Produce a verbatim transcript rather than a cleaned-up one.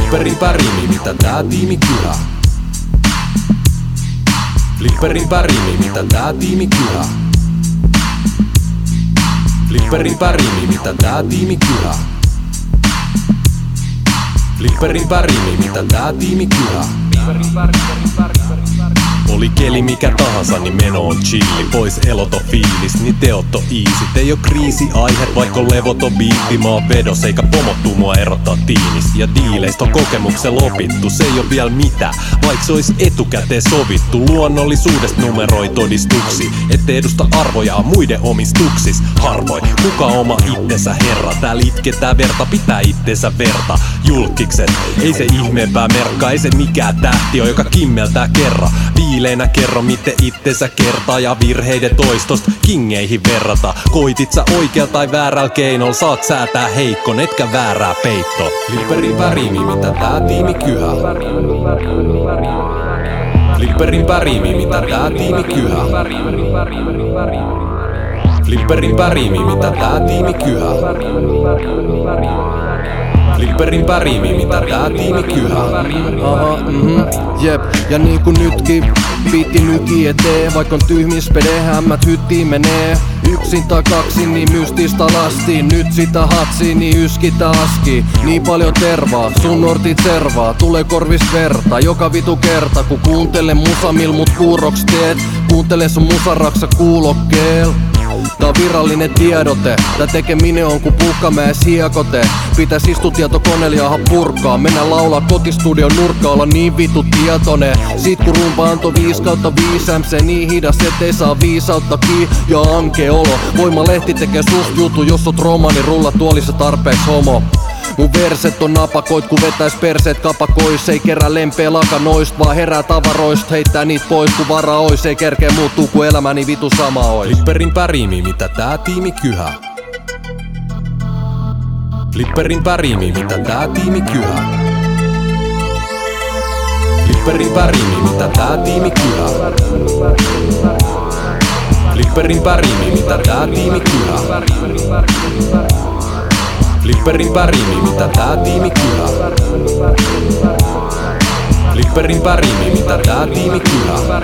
Flipperin pärimi, mitä tää tiimi kyhä. Flipperin pärimi, mitä tää tiimi kyhä. Flipperin pärimi, mitä tää tiimi kyhä. Flipperin pärimi, mitä tää tiimi kyhä. Oli keli mikä tahansa, niin meno on chilli. Pois eloton fiilis, niin teot on easy. Ei oo kriisi aihe, vaikka on levoton biitti. Mä oon vedos, eikä pomottuu mua erottaa tiimistä. Ja diileistä on kokemuksella opittu, se ei oo vielä mitään, vaik se ois etukäteen sovittu. Luonnollisuudesta numeroi todistuksi, ettei edusta arvoja muiden omistuksis. Harvoin, kuka oma itsensä herra. Täällä itketään verta, pitää itsensä verta. Julkikset, ei se ihmeempää merkkaa. Ei se mikään tähti on, joka kimmeltää kerran. Viileinä kerro miten itsensä kertaa ja virheiden toistosta kingeihin verrata. Koitit sä oikeal tai väärällä keinolla, saat säätää heikkon, etkä väärää peitto. Flipperin pärimi, mitä tää tiimi kyhä. Flipperin pärimi, mitä tää tiimi kyhä. Flipperin pärimi, mitä tää tiimi kyhä. Flipperin pärimi, mitä tää tiimi kyhä. Aha, mhm, jep, ja niinku nytkin biitti nyki eteen. Vaikka on tyhmis pede, hämmät hyttiin menee. Yksin tai kaksin, niin mystistä lastiin. Nyt sitä hatsiin, niin yskitä aski. Niin paljon tervaa, sun nortit servaa. Tulee korvis verta, joka vitu kerta. Kun kuuntele musa, mil mut kuuroks teet. Kuuntele sun musaraksa kuulokkeel. Tää on virallinen tiedote, tää tekeminen on ku Puhkamäes hiekote. Pitäis istutietokoneella jaha purkaa. Mennä laulaa kotistudion nurkka, olla niin vitu tietone. Sit kun rumpa antoi viisi kautta viisi M C niin hidas ettei saa viisautta ki ja anke olo. Voimalehti tekee sust jutu, jos oot romani rulla tuolissa tarpeeks homo. Mun verset on napakoit, ku vetäis perseet kapakois. Ei kerää lempeä lakanoist, vaan herää tavaroist. Heittää niit pois, ku vara ois. Ei kerkee muuttuu, ku elämäni vitu sama ois. Flipperin pärimi, mitä tää tiimi kyhä. Flipperin pärimi, mitä tää tiimi kyhä. Flipperin pärimi, mitä tää tiimi kyhä. Flipperin pärimi, mitä tää tiimi kyhä. Flipperin pärimi, mitä tää tiimi kyhä. Flipperin pärimi, mitä tää tiimi kyhä.